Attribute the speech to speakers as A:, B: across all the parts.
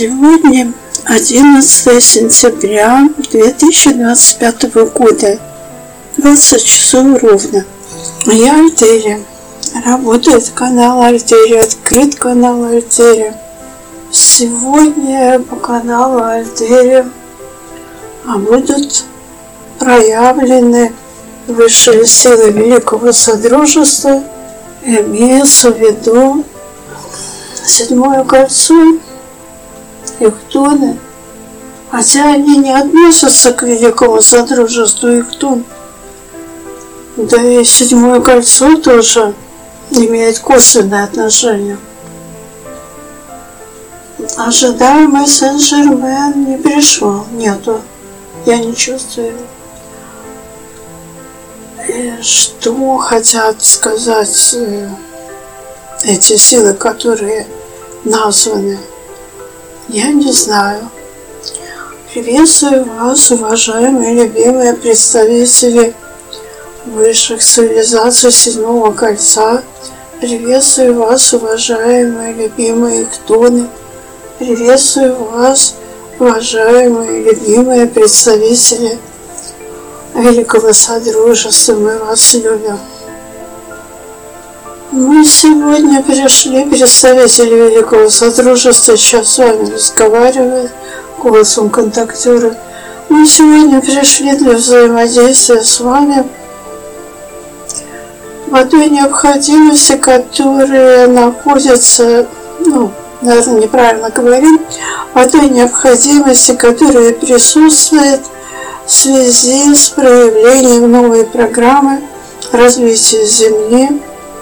A: Сегодня 11 сентября 2025 года, 20 часов ровно. Я Альтерия. Работает канал Альтерия, открыт канал Альтерия. Сегодня по каналу Альтерия будут проявлены высшие силы Великого Содружества. Имеется в виду седьмое кольцо и хтоны, хотя они не относятся к Великому Содружеству и хтон. Да и седьмое кольцо тоже имеет косвенное отношение. Ожидаемый Сен-Жермен не пришел, нету, я не чувствую его. И что хотят сказать эти силы, которые названы, я не знаю. Приветствую вас, уважаемые любимые представители высших цивилизаций седьмого кольца. Приветствую вас, уважаемые любимые хтоны. Приветствую вас, уважаемые любимые представители Великого Содружества. Мы вас любим. Мы сегодня пришли, представители Великого Содружества, сейчас с вами разговаривает голосом контактера. Мы сегодня пришли для взаимодействия с вами в той необходимости, которая находится, наверное, неправильно говорим, в той необходимости, которая присутствует в связи с проявлением новой программы развития Земли,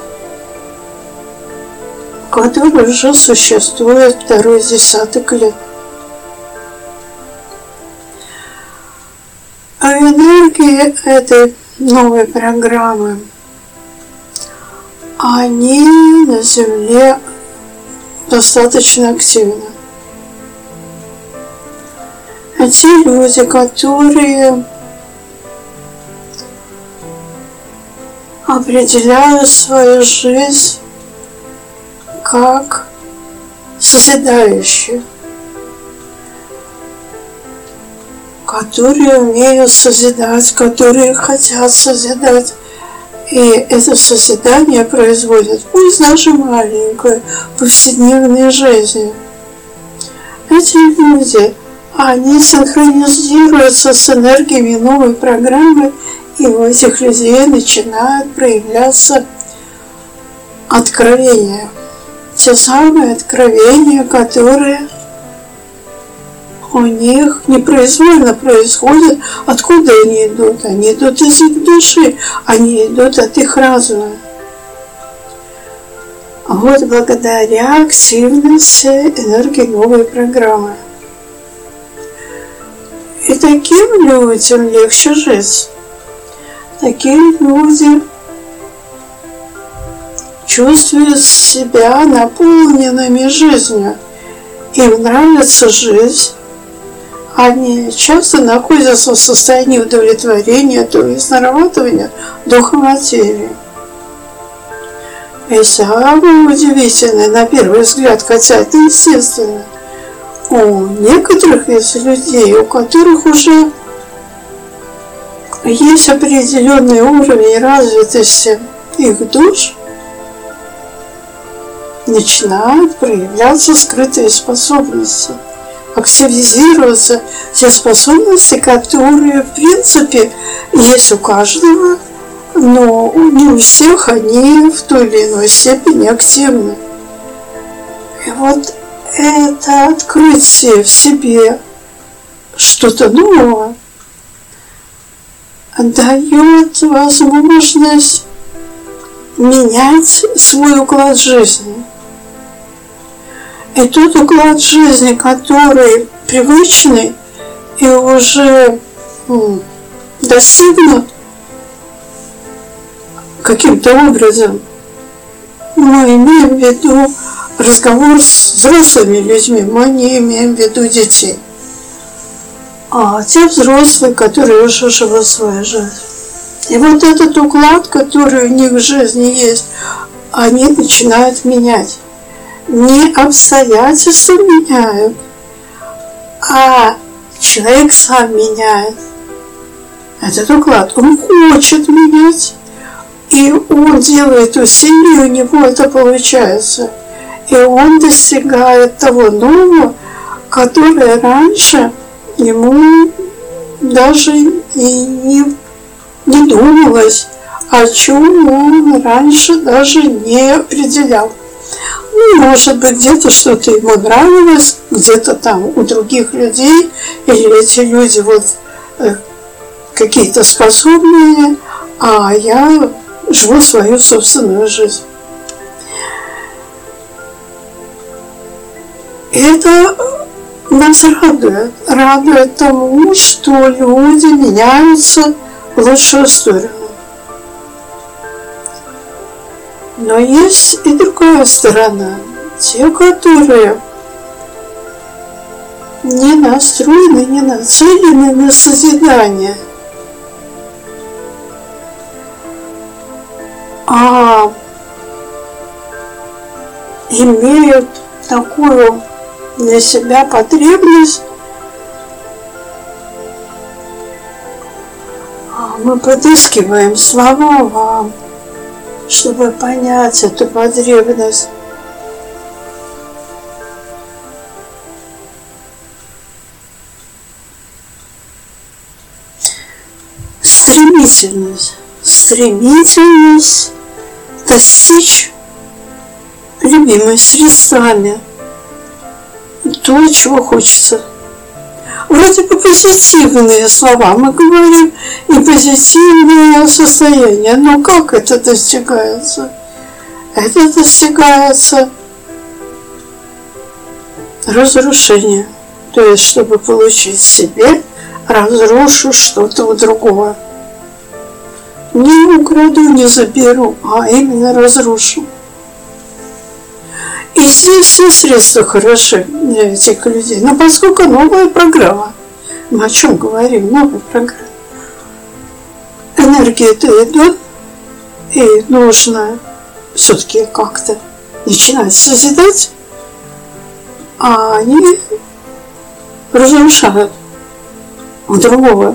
A: который уже существует второй десяток лет. А энергии этой новой программы, они на Земле достаточно активны. Те люди, которые определяют свою жизнь как созидающие, которые умеют созидать, которые хотят созидать. И это созидание производят, пусть даже маленькой, повседневной жизни. Эти люди, они синхронизируются с энергиями новой программы, и у этих людей начинают проявляться откровения. Те самые откровения, которые у них непроизвольно происходят. Откуда они идут? Они идут из их души, они идут от их разума. Вот благодаря активности энергии новой программы. И таким людям легче жить. Такие люди чувствуют себя наполненными жизнью. Им нравится жить. Они часто находятся в состоянии удовлетворения, то есть нарабатывания духа материи. И самое удивительное, на первый взгляд, хотя это естественно, у некоторых из людей, у которых уже есть определенный уровень развитости их душ, начинают проявляться скрытые способности, активизироваться те способности, которые, в принципе, есть у каждого, но не у всех они в той или иной степени активны. И вот это открытие в себе что-то нового дает возможность менять свой уклад жизни. И тот уклад жизни, который привычный и уже достигнут каким-то образом, мы имеем в виду разговор с взрослыми людьми, мы не имеем в виду детей. А те взрослые, которые уже живут свою жизнь. И вот этот уклад, который у них в жизни есть, они начинают менять. Не обстоятельства меняют а человек сам меняет этот уклад. Он хочет менять, и он делает усилия, у него это получается. И он достигает того нового, которое раньше ему даже и не думалось, о чем он раньше даже не определял. Ну, может быть, где-то что-то ему нравилось, где-то там у других людей, или эти люди вот какие-то способные, а я живу свою собственную жизнь. Это нас радует тому, что люди меняются в лучшую сторону. Но есть и другая сторона. Те, которые не настроены, не нацелены на созидание, а имеют такую для себя потребность. Мы подыскиваем слова вам, чтобы понять эту потребность. Стремительность достичь любимыми средствами то, чего хочется. Вроде бы позитивные слова, мы говорим, и позитивное состояние, но как это достигается? Это достигается разрушением. То есть, чтобы получить себе, разрушу что-то у другого. Не украду, не заберу, а именно разрушу. И здесь все средства хороши для этих людей. Но поскольку новая программа, мы о чем говорим, новая программа, энергия-то идет, и нужно все-таки как-то начинать созидать, а они разрушают у другого,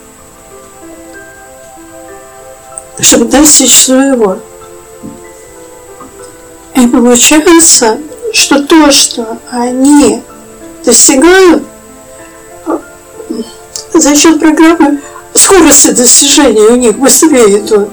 A: чтобы достичь своего. И получается, что то, что они достигают за счет программы, скорости достижения у них быстрее идут.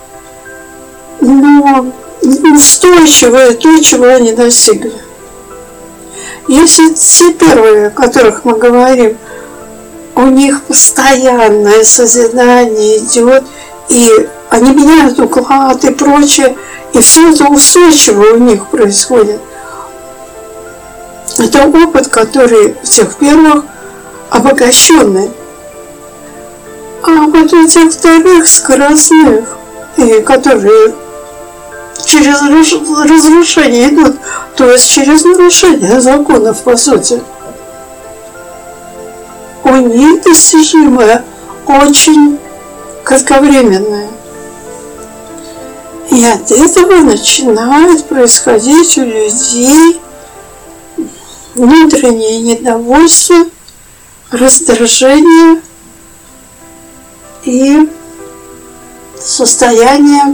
A: Но устойчивое то, чего они достигли. Если те первые, о которых мы говорим, у них постоянное созидание идет, и они меняют уклад и прочее, и все это устойчиво у них происходит. Это опыт, который в тех первых обогащенный. А вот у тех вторых скоростных, и которые через разрушение идут, то есть через нарушение законов, по сути, у них достижимое очень кратковременное. И от этого начинает происходить у людей внутреннее недовольство, раздражение и состояние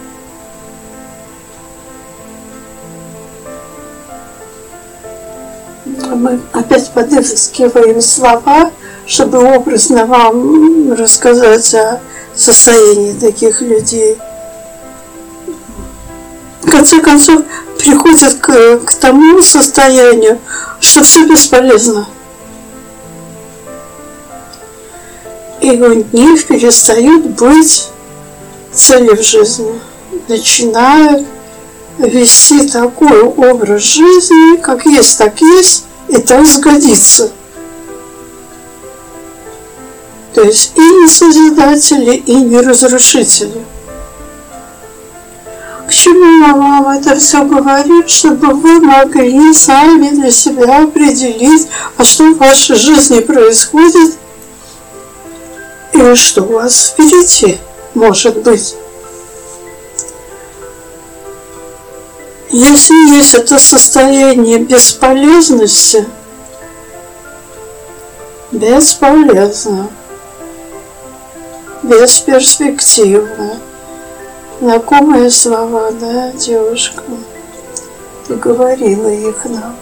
A: мы опять подыскиваем слова, чтобы образно вам рассказать о состоянии таких людей. В конце концов, приходят к тому состоянию, что все бесполезно. И у них перестают быть цели в жизни. Начинают вести такой образ жизни, как есть, и так сгодится. То есть и не созидатели, и не разрушители. К чему вам это все говорит, чтобы вы могли сами для себя определить, а что в вашей жизни происходит, и что у вас впереди может быть. Если есть это состояние бесполезности, бесполезно, бесперспективно. Знакомые слова, да, девушка? Ты говорила их нам.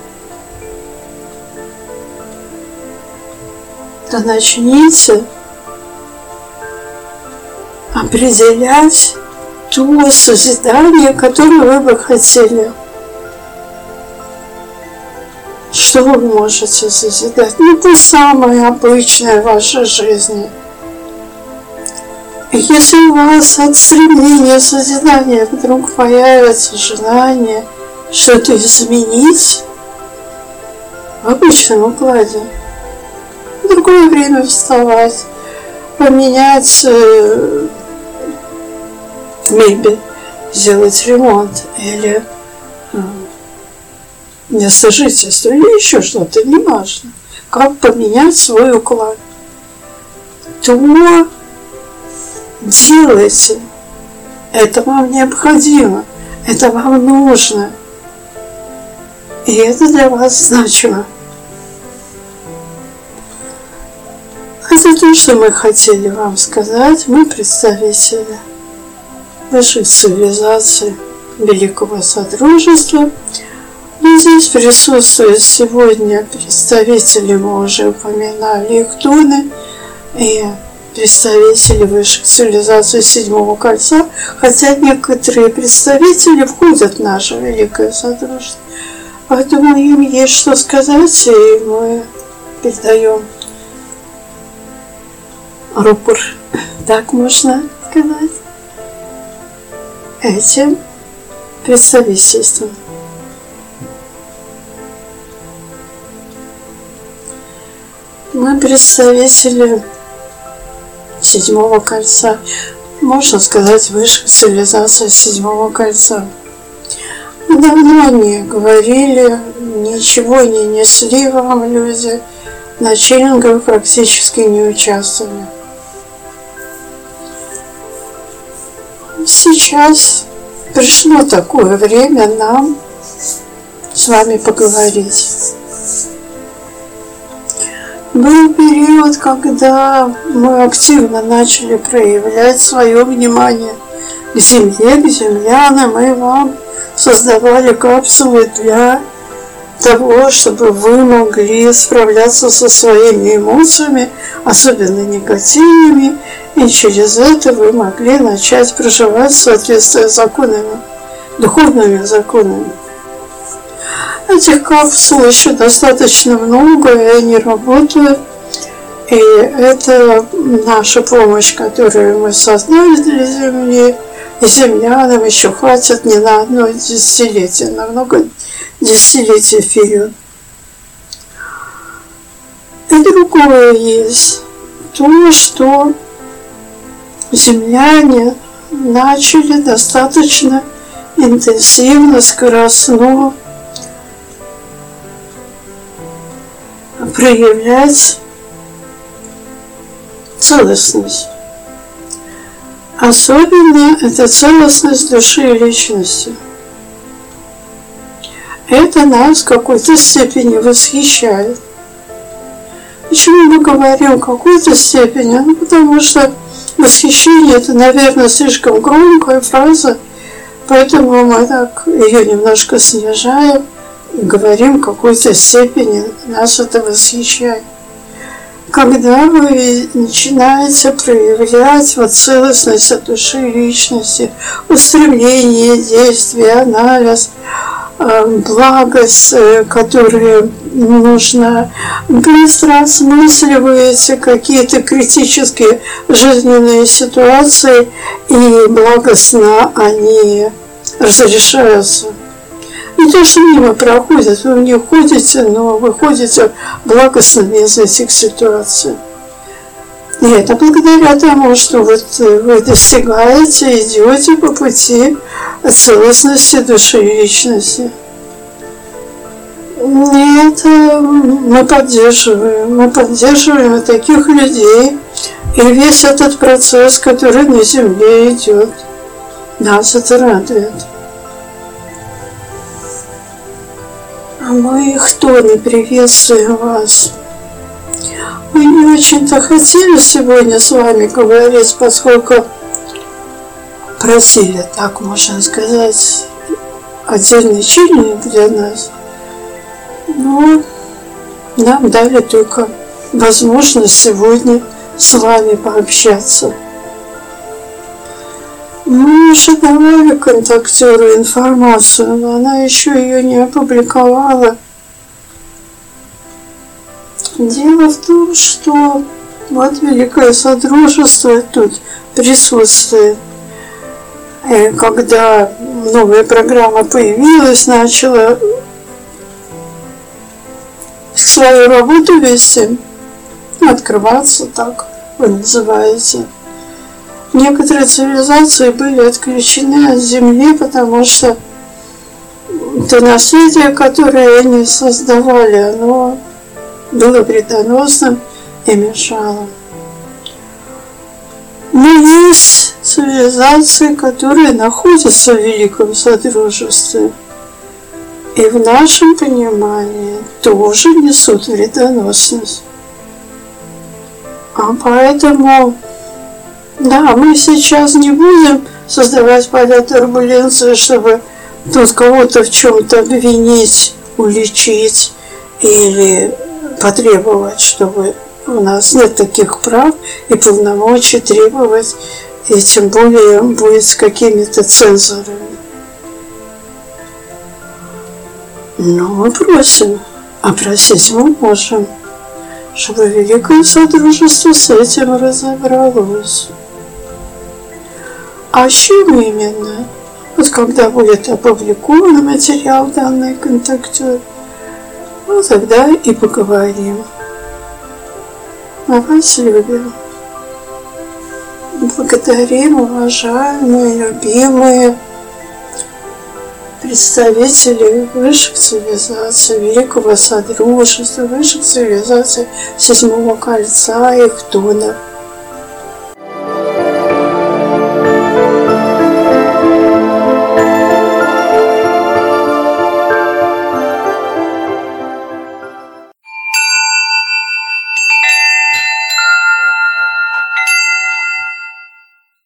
A: То начните определять то созидание, которое вы бы хотели. Что вы можете созидать? Ну, то самое обычное в вашей жизни. И если у вас от стремления созидания вдруг появится желание что-то изменить в обычном укладе, в другое время вставать, поменять мебель, сделать ремонт или место жительства или еще что-то, не важно, как поменять свой уклад, то делайте. Это вам необходимо, это вам нужно, и это для вас значимо. Это то, что мы хотели вам сказать. Мы представители высшей цивилизации Великого Содружества. Но здесь присутствуют сегодня представители, мы уже упоминали их Туны, и представители высших цивилизаций Седьмого Кольца, хотя некоторые представители входят в наше Великое Содружество. Поэтому им есть что сказать, и мы передаем рупор, так можно сказать, этим представительством. Мы представители Седьмого Кольца, можно сказать, высших цивилизаций Седьмого Кольца. Мы давно не говорили, ничего не несли вам люди, на чиллингах практически не участвовали. Сейчас пришло такое время нам с вами поговорить. Был период, когда мы активно начали проявлять свое внимание к Земле, к землянам, и вам создавали капсулы для того, чтобы вы могли справляться со своими эмоциями, особенно негативными, и через это вы могли начать проживать в соответствии с законами, духовными законами. Этих капсул еще достаточно много, и они работают. И это наша помощь, которую мы создали для Земли. И землянам еще хватит не на одно десятилетие, на много десятилетий вперед. И другое есть. То, что земляне начали достаточно интенсивно, скоростно проявлять целостность. Особенно это целостность души и личности. Это нас в какой-то степени восхищает. Почему мы говорим в какой-то степени? Ну, потому что восхищение — это, наверное, слишком громкая фраза, поэтому мы так ее немножко снижаем и говорим в какой-то степени, нас это восхищает. Когда вы начинаете проявлять вот целостность от души и личности, устремление, действие, анализ, благость, которую нужно быстро осмысливаете какие-то критические жизненные ситуации, и благостно они разрешаются. Не то, что мимо проходят, вы в них ходите, но вы ходите благостно из этих ситуаций. И это благодаря тому, что вот вы достигаете, идете по пути целостности души и личности. И это мы поддерживаем таких людей. И весь этот процесс, который на Земле идет, нас это радует. А мы, кто не приветствуем вас Мы не очень-то хотели сегодня с вами говорить, поскольку просили, так можно сказать, отдельный чайник для нас. Но нам дали только возможность сегодня с вами пообщаться. Мы уже давали контактеру информацию, но она еще ее не опубликовала. Дело в том, что вот Великое Содружество тут присутствует. И когда новая программа появилась, начала свою работу вести, открываться, так вы называете. Некоторые цивилизации были отключены от Земли, потому что то наследие, которое они создавали, оно было вредоносным и мешало. Но есть цивилизации, которые находятся в Великом Содружестве, и в нашем понимании тоже несут вредоносность. А поэтому, да, мы сейчас не будем создавать поля турбуленции, чтобы тут кого-то в чем-то обвинить, уличить или потребовать, чтобы у нас нет таких прав и полномочий требовать, и тем более будет с какими-то цензорами. Но мы просим, а просить мы можем, чтобы Великое Содружество с этим разобралось. А с чем именно? Вот когда будет опубликован материал данный контактер, ну тогда и поговорим. Мы вас любим. Благодарим, уважаемые, любимые представители высших цивилизаций, Великого Содружества, высших цивилизаций Седьмого Кольца и Хтонов.